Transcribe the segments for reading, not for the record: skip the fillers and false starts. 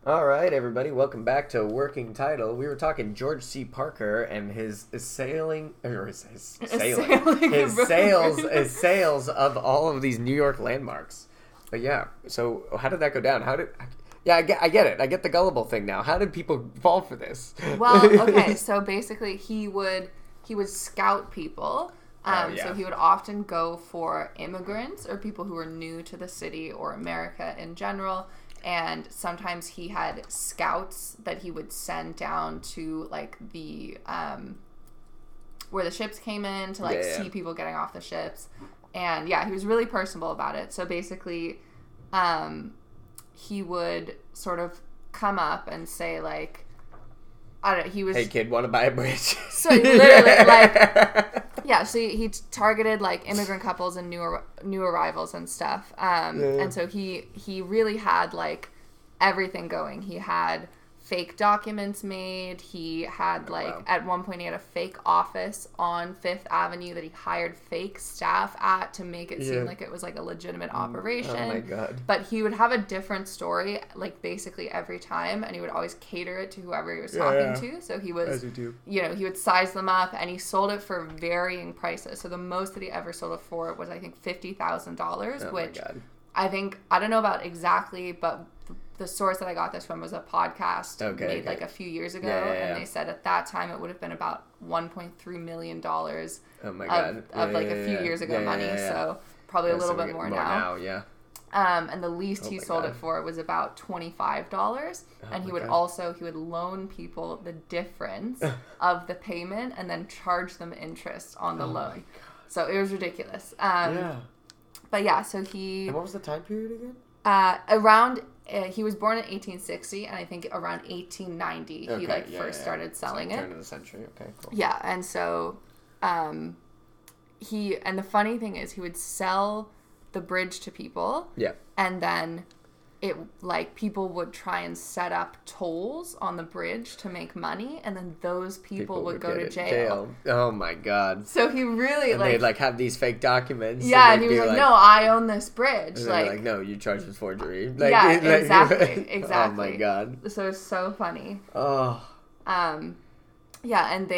All right, everybody, welcome back to Working Title. We were talking George C. Parker and his sailing, or his sales of all of these New York landmarks. But yeah, so how did that go down? I get it. I get the gullible thing now. How did people fall for this? Well, okay, so basically he would scout people. So he would often go for immigrants or people who were new to the city or America in general. And sometimes he had scouts that he would send down to like the where the ships came in to see people getting off the ships. And yeah, he was really personable about it. So basically, he would sort of come up and say like, I don't know, he was... Hey kid, want to buy a bridge? So literally like... Yeah, so he targeted like immigrant couples and new arrivals and stuff. And so he really had like everything going. He had fake documents made. He had at one point he had a fake office on Fifth Avenue that he hired fake staff at to make it seem like it was like a legitimate operation. Oh my God. But he would have a different story like basically every time, and he would always cater it to whoever he was talking to. So he was, as you do. He would size them up, and he sold it for varying prices. So the most that he ever sold it for was I think $50,000, which I think, I don't know about exactly, but the source that I got this from was a podcast made like a few years ago, and they said at that time it would have been about $1.3 million of like a few years ago money. So probably a little bit more now. And the least he sold it for was about $25, and he would loan people the difference of the payment and then charge them interest on the loan. So it was ridiculous. But yeah, so he... And what was the time period again? He was born in 1860, and I think around 1890 he first started selling it. Turn of the century. Okay, cool. Yeah, and so and the funny thing is he would sell the bridge to people. Yeah. And then people would try and set up tolls on the bridge to make money, and then those people would go to jail. Oh my God. So he really and they'd have these fake documents. Yeah, and he was like, no, I own this bridge. And like, no, you charged with forgery. Exactly. Oh my God. So it's so funny. Oh. Yeah, and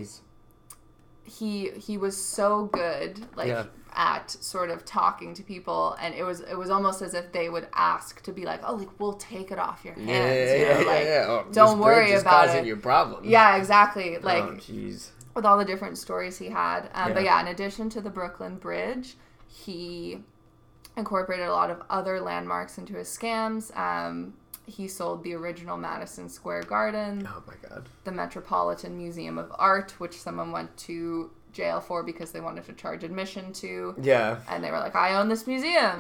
he was so good, at sort of talking to people, and it was almost as if they would ask to be like, oh, like, we'll take it off your hands. Oh, don't worry about causing you problems. Yeah, exactly. Like, oh, jeez. With all the different stories he had. But yeah, in addition to the Brooklyn Bridge, he incorporated a lot of other landmarks into his scams. He sold the original Madison Square Garden. Oh my God. The Metropolitan Museum of Art, which someone went to jail for because they wanted to charge admission to. Yeah. And they were like, I own this museum.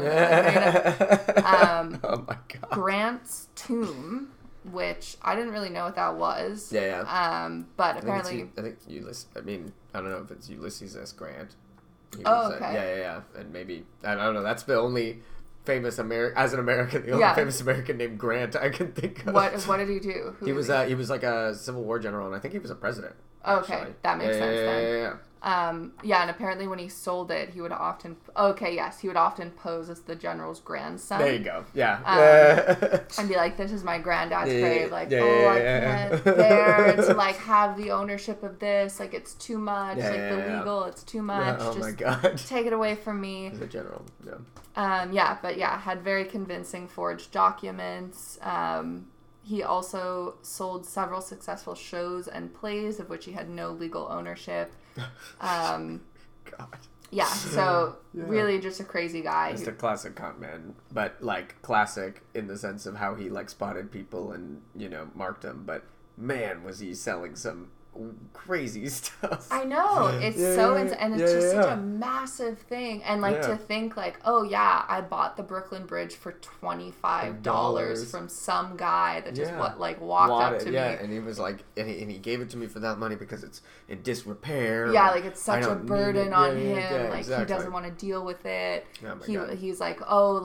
Oh my God. Grant's tomb, which I didn't really know what that was. Yeah. But apparently... I think Ulysses, I don't know if it's Ulysses S. Grant. Okay. Yeah. And maybe, I don't know, that's the only famous as an American, the only famous American named Grant I can think of. What did he do? He was like a Civil War general, and I think he was a president. Okay, actually. That makes sense then. Yeah. And apparently when he sold it, he would often pose as the general's grandson. There you go. Yeah. And be like, this is my granddad's grave. Like, I can't bear to like have the ownership of this. Like, it's too much. Legal, it's too much. Oh my God. Take it away from me. The general. Yeah. Had very convincing forged documents. He also sold several successful shows and plays of which he had no legal ownership. God. Yeah, so really just a crazy guy. Just a classic con man, but like classic in the sense of how he like spotted people and, marked them. But man, was he selling some crazy stuff. I know. It's and it's just such a massive thing. And to think like, oh yeah, I bought the Brooklyn Bridge for $25 from some guy that just walked up to me. And he was like, and he gave it to me for that money because it's in disrepair. Yeah, like it's such a burden on him. He doesn't want to deal with it. Oh he's like,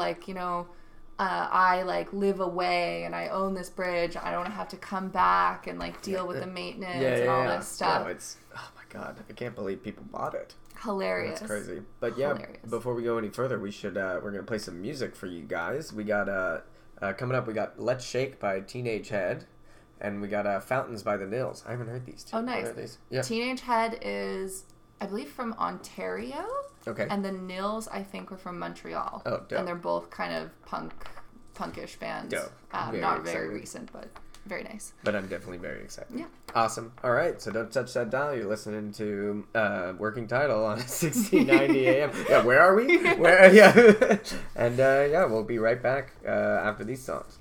I live away and I own this bridge. I don't have to come back and deal with the maintenance and all this stuff. No, it's, oh my God, I can't believe people bought it. Hilarious. That's crazy. But before we go any further, we should we're gonna play some music for you guys. We got Coming up, we got Let's Shake by Teenage Head. And we got Fountains by the Nils. I haven't heard these two. Oh, nice. Yeah. Teenage Head is, I believe, from Ontario. Okay. And the Nils, I think, were from Montreal. Oh, dope. And they're both kind of punkish bands. Dope. Not very recent, but very nice. But I'm definitely very excited. Yeah. Awesome. All right. So don't touch that dial. You're listening to Working Title on 1690 AM. Yeah, where are we? Yeah. And we'll be right back after these songs.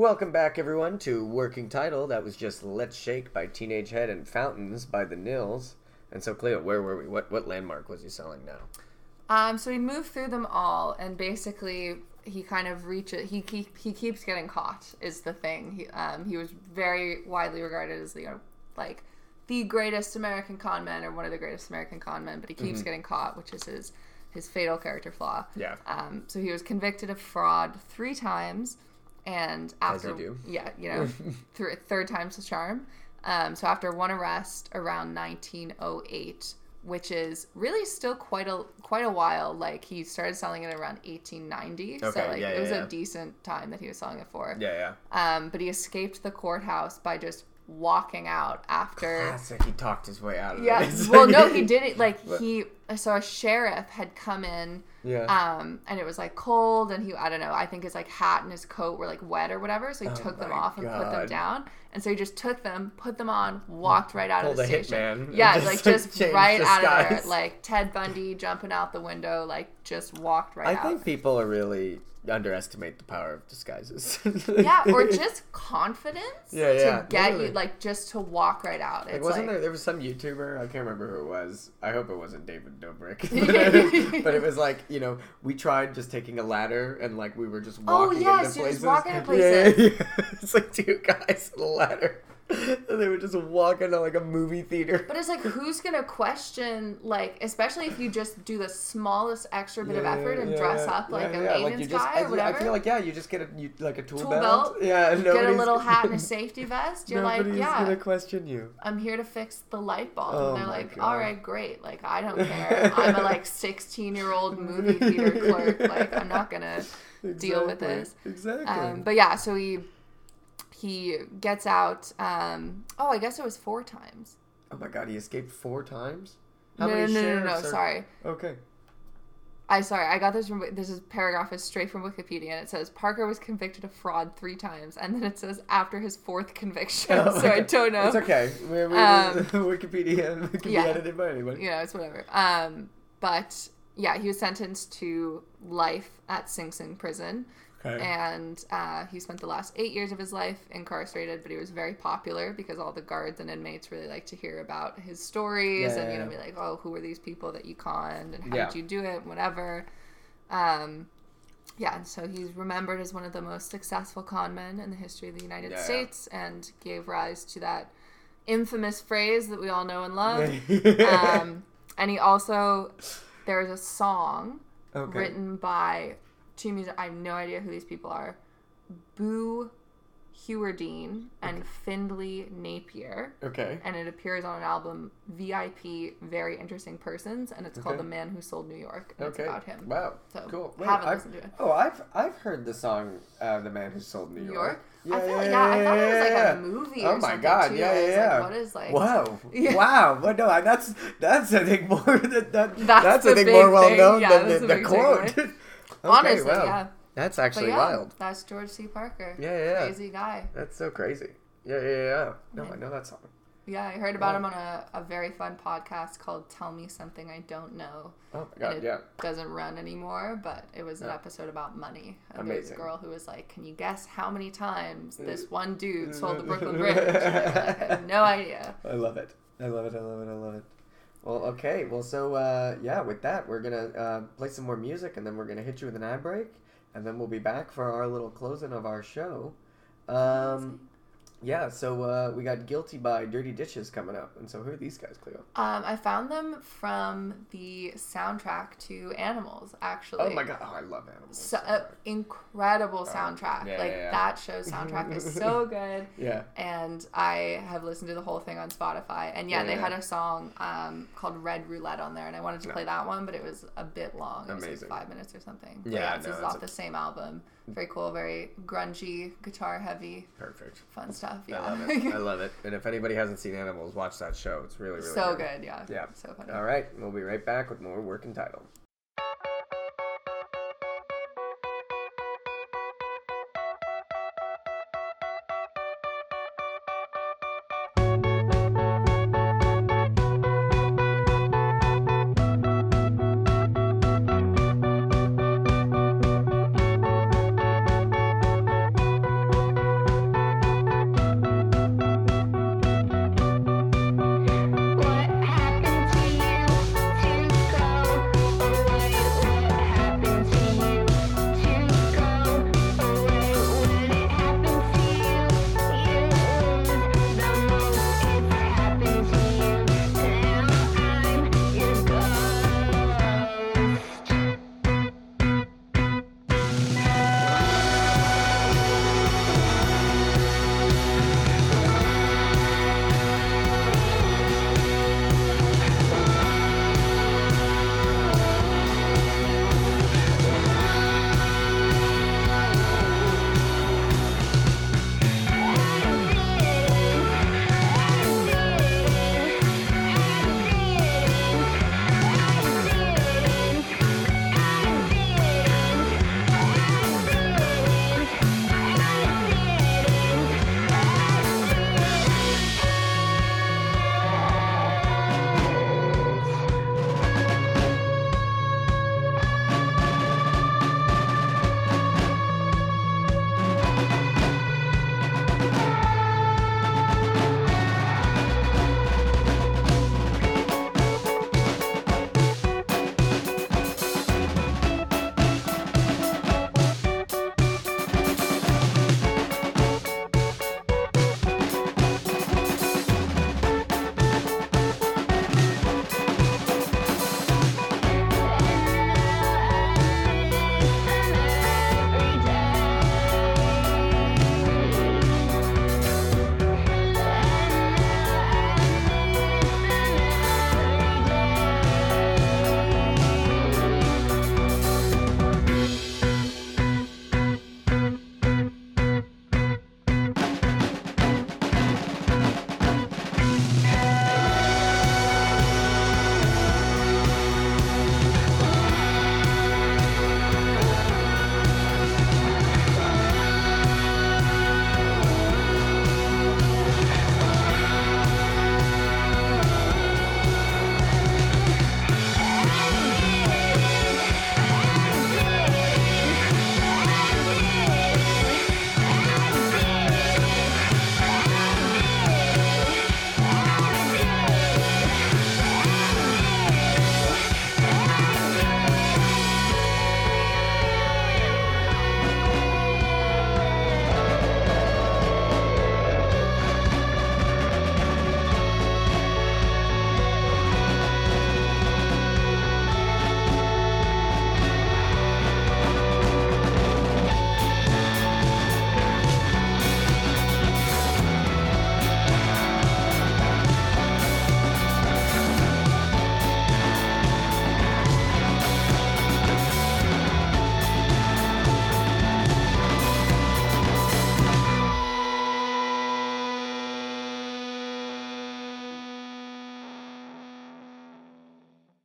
Welcome back, everyone, to Working Title. That was just Let's Shake by Teenage Head and Fountains by the Nils. And so, Cleo, where were we? What landmark was he selling now? So he moved through them all, and basically he kind of reaches. He keeps getting caught. Is the thing. He was very widely regarded as like the greatest American con man, or one of the greatest American con men. But he keeps getting caught, which is his fatal character flaw. Yeah. So he was convicted of fraud 3 times, and after as you do. yeah, third time's the charm. So after one arrest around 1908, which is really still quite a while. Like, he started selling it around 1890. Okay, so it was a decent time that he was selling it for. Yeah. But he escaped the courthouse by just walking out after. Classic. He talked his way out of it. Yeah. Well, no, he did it. Like, so a sheriff had come in. Yeah. And it was like cold, and I don't know, I think his like hat and his coat were like wet or whatever, so he took them off and put them down. And so he just took them, put them on, walked right out of the station. Hitman. Yeah, just right out of there. Like Ted Bundy jumping out the window, like just walked right out. I think people are really underestimate the power of disguises. Yeah, or just confidence to get literally. you, like, just to walk right out. Like, wasn't there was some YouTuber, I can't remember who it was. I hope it wasn't David Dobrik. But it was like, we tried just taking a ladder and like we were just walking into places. Just walking into places. Yeah. It's like 2 guys on a ladder. And they were just walking to like a movie theater. But it's like, who's gonna question, like, especially if you just do the smallest extra bit of effort and dress up like a maintenance guy or whatever. I feel like you just get a tool belt. Yeah, get a little hat and a safety vest. You're like, nobody's gonna question you. I'm here to fix the light bulb. Oh, and they're like, God. all right, great. Like, I don't care. I'm a like 16-year-old movie theater clerk. Like, I'm not gonna deal with this. Exactly. But yeah, so he gets out. I guess it was 4 times. Oh my God, he escaped 4 times? No. Sorry. Okay. I got this from, this paragraph is straight from Wikipedia, and it says Parker was convicted of fraud 3 times, and then it says after his 4th conviction. So I don't know. It's okay. Wikipedia can be edited by anybody. Yeah, it's whatever. But yeah, he was sentenced to life at Sing Sing prison. Okay. And he spent the last 8 years of his life incarcerated, but he was very popular because all the guards and inmates really like to hear about his stories and be like, oh, who were these people that you conned and how did you do it and whatever. And so he's remembered as one of the most successful con men in the history of the United States and gave rise to that infamous phrase that we all know and love. And he also, there's a song written by 2 music. I have no idea who these people are. Boo Hewerdine and Findlay Napier. Okay. And it appears on an album, VIP, Very Interesting Persons, and it's called The Man Who Sold New York. And it's about him. Wow. So cool. Haven't listened to it. Oh, I've heard the song The Man Who Sold New York. I thought it was like a movie or something. Oh my God, too. yeah. Like, what is like? Wow, yeah. Wow. Well, no, that's I think more that's I think more well known than the quote. Okay, honestly, wow. That's actually wild. That's George C. Parker. Yeah. Crazy guy. That's so crazy. Yeah. No, I know that song. Yeah, I heard about him on a very fun podcast called Tell Me Something I Don't Know. Oh my God, it doesn't run anymore, but it was an episode about money. And there was a girl who was like, can you guess how many times this one dude sold the Brooklyn Bridge? And they were like, I have no idea. I love it. Well, okay. Well, so, with that, we're going to play some more music, and then we're going to hit you with an ad break, and then we'll be back for our little closing of our show. So we got Guilty by Dirty Dishes coming up. And so who are these guys, Cleo? I found them from the soundtrack to Animals, actually. Oh my God. Oh, I love Animals. So, incredible soundtrack. That show's soundtrack is so good. Yeah. And I have listened to the whole thing on Spotify. And they had a song called Red Roulette on there. And I wanted to play that one, but it was a bit long. It was like 5 minutes or something. This is off the same album. Very cool, very grungy, guitar heavy. Perfect. Fun stuff, yeah. I love it. And if anybody hasn't seen Animals, watch that show. It's really, really good. Yeah. Yeah. So funny. All right. We'll be right back with more Working Title.